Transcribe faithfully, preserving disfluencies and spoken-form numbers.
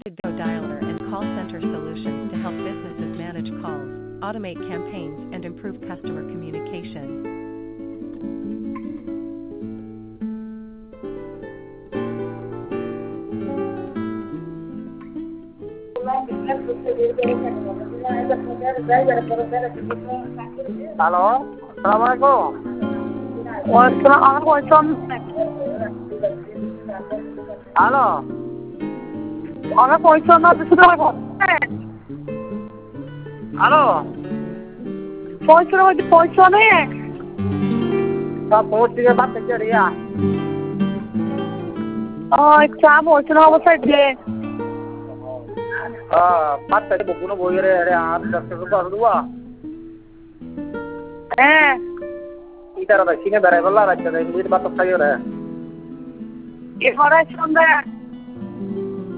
trusted Go Dialer and call center solutions to help businesses manage calls, automate campaigns, and improve customer communication. Hello, আসসালামু আলাইকুম। ওয়ালাইকুম আমার পয়সা hello, আমার পয়সা না দুশো টাকা করছেন হ্যালো, পয়সা হচ্ছে পয়সা নেই সব পৌঁছ থেকে বাদ থেকে রিয়া চা পয়সা না অবস্থায় দিয়ে বাদ থেকে বকুনো বই রে রে আর দশ টাকা করে দেবো। হ্যাঁ ইতারা সিনে বেড়াই বললা রাজ্য মিট বাদ খাইও রে এ করার সন্ধ্যা